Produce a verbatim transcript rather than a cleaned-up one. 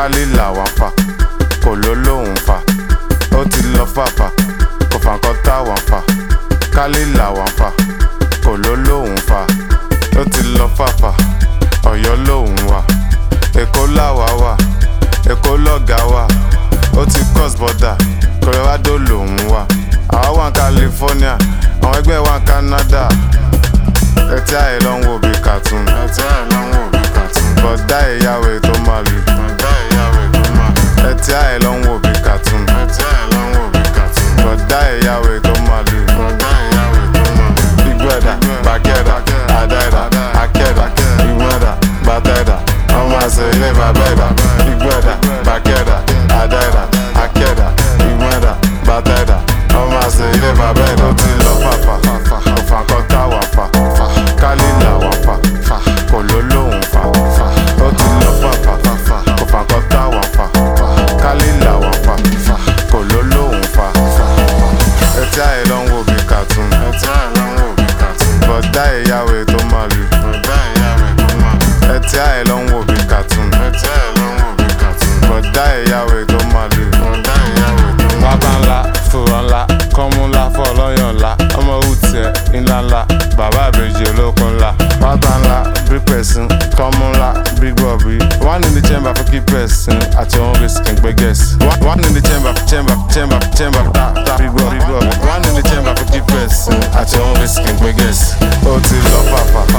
Kálí làwọn fà, kò ló lóhùn fà. Ó ti lọ fàfà, kò fà nǹkan táwọn fà. Kálí làwọn fà, kò ló lóhùn fà. Ó ti lọ fàfà, Ọ̀yọ́ lóhùn wà. Èkó làwà wà, Èkó lọ̀gá wà. Ó ti cross border, Colorado lòun wà. Àwa wà ní California, àwọn ẹgbẹ́ wà ní Canada. Ẹtí àyè ló ń wò bí cartoon. Ẹtí àyè ló ń wò bí cartoon. Bọ̀dá ìyàwó tó máa lù. Bọ̀dá ìyàwó tó máa lù. Ẹtí àyè ló ń wò bí cartoon. Ẹtí àyè ló ń wò bí cartoon. Bọ̀dá ìyàwó tó máa lù. Bọ̀dá ìyàwó tó máa lù. Ìgbẹ́dà, bàkẹ́dà, àdáìdà, akẹ́dà, ìgbẹ́dà, bàtẹ́dà. Ọmọ àṣẹ ilé bàbẹ́dà. Ìgbẹ́dà, bàkẹ́dà, àdáìdà, akẹ́dà, ìgbẹ́dà, bàtẹ́dà. Ọmọ àṣẹ ilé bàbẹ́dà. Ó ti lọ fàfà, òfà kan táwà fà. Kálí làwọn fà, kò ló lóhùn fà. Ó ti lọ fàfà, òfà kan táwọn fà. Kálí làwọn fà, kò ló lóhùn fà. Ẹtí àyè ló ń wò bí cartoon. Ẹtí àyè ló ń wò bí cartoon. Bọ̀dá ìyàwó tó máa lù. Bọ̀dá ìyàwó tó máa lù. Ẹtí àyè ló ń wò bí cartoon. Ẹtí àyè ló ń wò bí cartoon. Bọ̀dá ìyàwó tó máa lù. Bọ̀dá ìyàwó tó máa lù. Wábà ńlá, fòrò ńlá, kọ́mú ńlá, fọlọ́yàn ńlá. Ọmọ òwúti ẹ̀ ńlá ńlá, bàbá àbèjì olókun ńlá. Wábà ńlá, big person, kọ́mú ńlá, big bobby. One in the chamber for keep person, àti òun risk ń gbé guess. One in the chamber, chamber, chamber, chamber, ta ta big bobby, big bobby. One in the chamber for keep person, àti òun risk ń gbé guess. Ó ti lọ fàfà,